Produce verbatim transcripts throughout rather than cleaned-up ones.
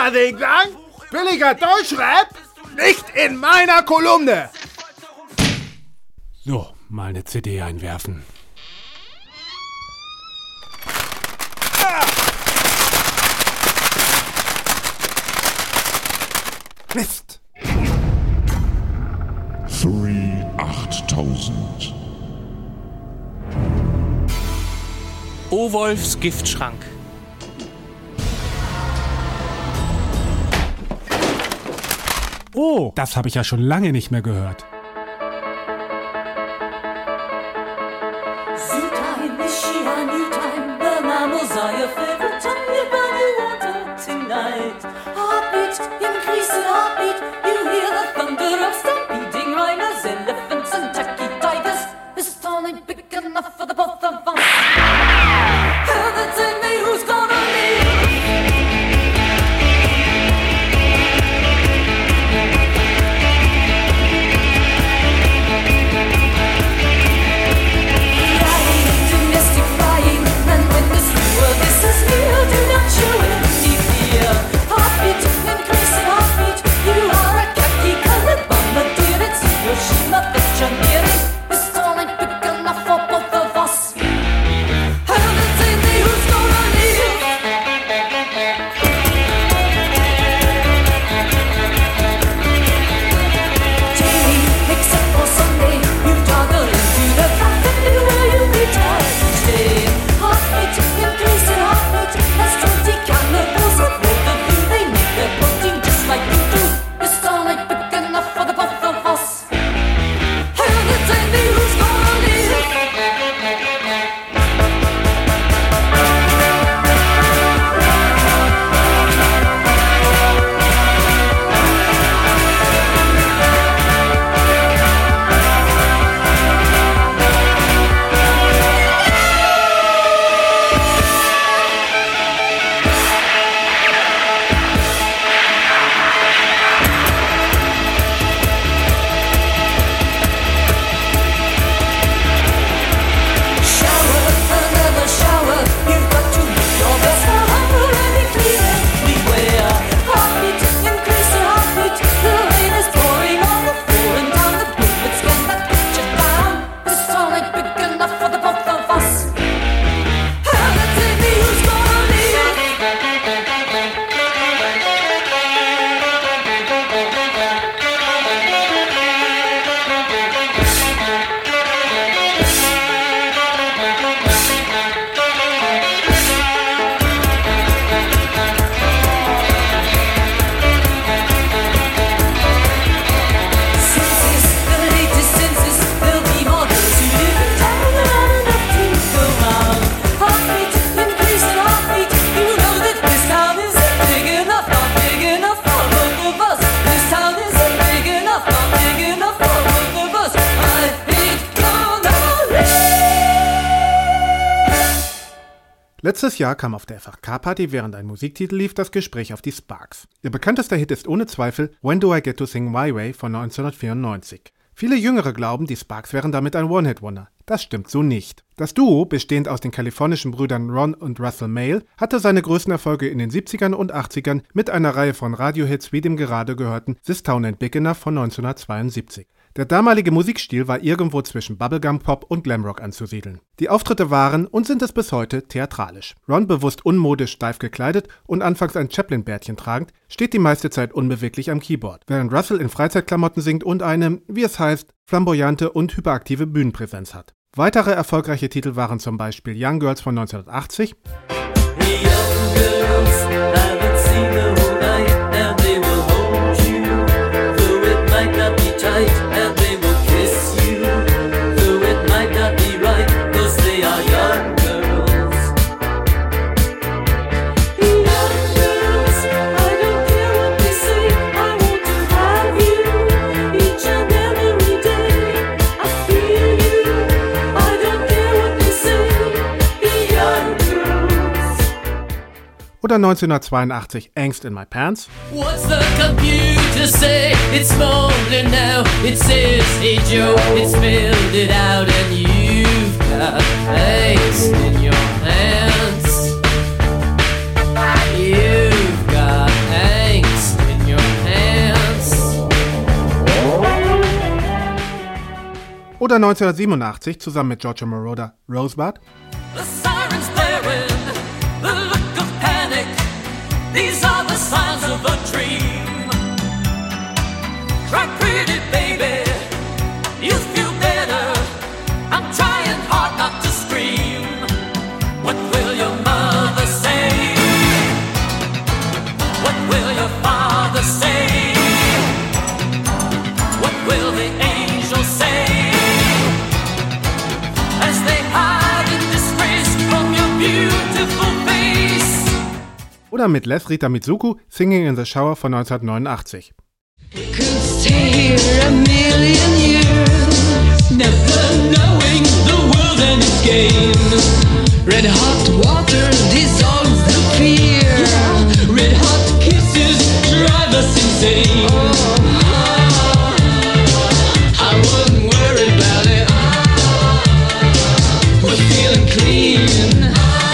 Ding-Dang, billiger Deutschrap, nicht in meiner Kolumne. So, mal eine C D einwerfen. Ah! Mist. Three achttausend. O-Wolfs Giftschrank. Oh, das habe ich ja schon lange nicht mehr gehört. Letztes Jahr kam auf der F acht K-Party, während ein Musiktitel lief, das Gespräch auf die Sparks. Ihr bekanntester Hit ist ohne Zweifel When Do I Get to Sing My Way von neunzehnhundertvierundneunzig. Viele Jüngere glauben, die Sparks wären damit ein One-Hit-Wonder. Das stimmt so nicht. Das Duo, bestehend aus den kalifornischen Brüdern Ron und Russell Mael, hatte seine größten Erfolge in den siebzigern und achtzigern mit einer Reihe von Radiohits wie dem gerade gehörten This Town Ain't Big Enough von neunzehnhundertzweiundsiebzig. Der damalige Musikstil war irgendwo zwischen Bubblegum-Pop und Glamrock anzusiedeln. Die Auftritte waren und sind es bis heute theatralisch. Ron, bewusst unmodisch steif gekleidet und anfangs ein Chaplin-Bärtchen tragend, steht die meiste Zeit unbeweglich am Keyboard, während Russell in Freizeitklamotten singt und eine, wie es heißt, flamboyante und hyperaktive Bühnenpräsenz hat. Weitere erfolgreiche Titel waren zum Beispiel Young Girls von neunzehnhundertachtzig, Young girls haven't seen the whole night, and they will hold you, though it might not be tight, and they will kiss you, though it might not be right, 'cause they are young girls. Young girls, I don't care what they say, I want to have you, each and every day, I feel you, I don't care what they say, be young girls. oder neunzehnhundertzweiundachtzig Angst in My Pants, What's the computer say? It's moaning now. It says, hey Joe, it spelled it out, and you've got angst in your pants. You've got angst. Oder neunzehnhundertsiebenundachtzig zusammen mit Giorgio Moroder Rosebud. The sirens blaring, the look of panic. These are the signs of a dream. Cry pretty baby, you feel better. I'm trying hard not to scream. What will your mother say? What will your father say? What will the angels say? As they hide in disgrace from your beautiful face. Oder mit Les Rita Mizuku Singing in the Shower von neunzehnhundertneunundachtzig. Could stay here a million years, never knowing the world and its games. Red hot water dissolves the fear. Red hot kisses drive us insane. I wouldn't worry about it. We're feeling clean.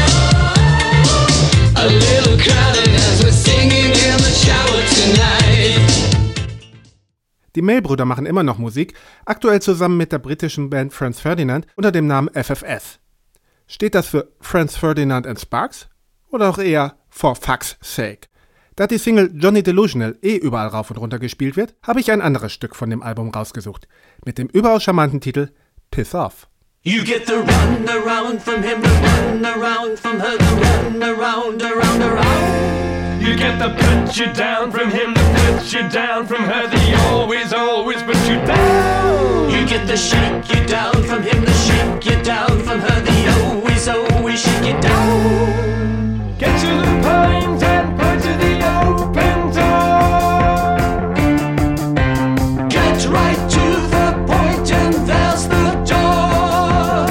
A little crowded as we're singing in the shower tonight. Die Mail-Brüder machen immer noch Musik, aktuell zusammen mit der britischen Band Franz Ferdinand unter dem Namen F F S. Steht das für Franz Ferdinand and Sparks? Oder auch eher For Fuck's Sake? Da die Single Johnny Delusional eh überall rauf und runter gespielt wird, habe ich ein anderes Stück von dem Album rausgesucht, mit dem überaus charmanten Titel Piss Off. You get the run around from him, the run around from her, the run around, around, around. You get the put you down from him, the put you down from her, the always, always put you down. You get the shake you down from him, the shake you down from her, the always, always shake you down. Get to the point and point to the open door. Get right to the point and there's the door.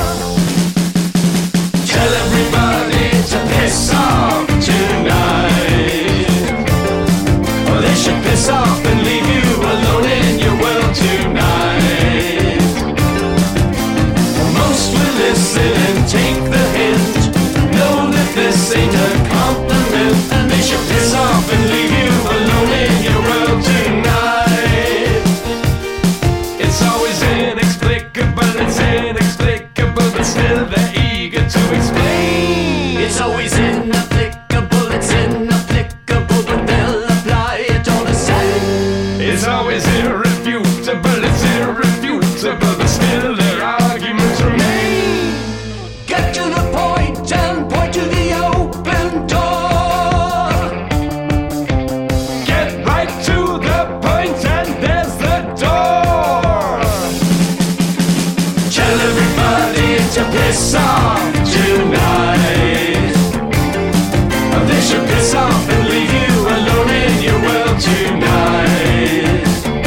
Tell everybody to piss off tonight. Or they should piss off and leave you alone in your world tonight. Most will listen and take the hint. Know that this ain't a compliment, and they should piss off and leave you alone in your world tonight. It's always inexplicable, it's inexplicable, but still they're eager to explain. It's always inapplicable, it's inapplicable, but they'll apply it all the same. It's always irrefutable, it's irrefutable, but still their arguments remain. Get to the point and point to the open door. Get right to the point and there's the door. Tell everybody to piss off tonight. They should piss off and leave you alone in your world tonight.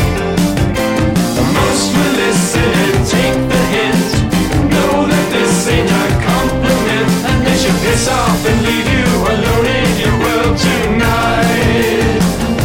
Most will listen and take the hint. Know that this ain't a compliment, and they should piss off and leave you alone in your world tonight.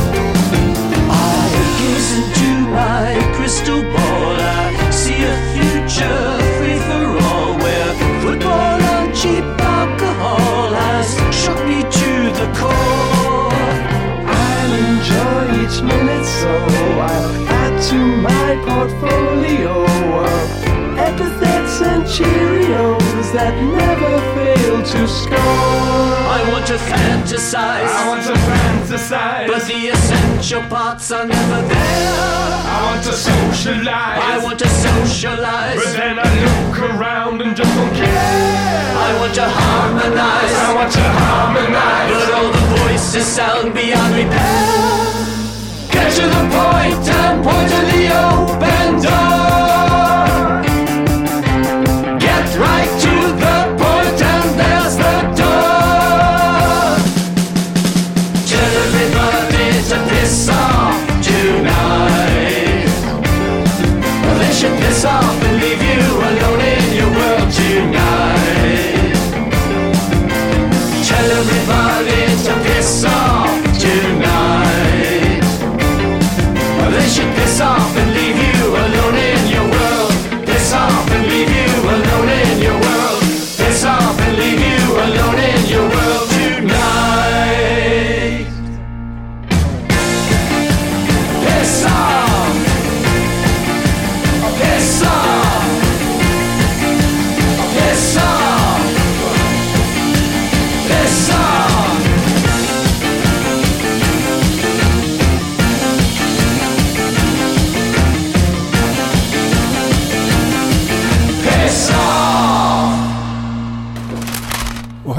I gaze into my crystal ball. I see a future free for all, where football and cheap alcohol has shook me to the core. I'll enjoy each minute, so I'll add to my portfolio of epithets and Cheerios that never fail to score. I want to fantasize, I want to fantasize, but the essential parts are never there. I want to socialize, I want to socialize, but then I look around and just don't care. I want to harmonize, I want to harmonize, but all the voices sound beyond repair. get to the point and point to the open door. Get right to the point and there's the door. Tell everybody to piss off tonight. They should piss off and leave you alone in your world tonight.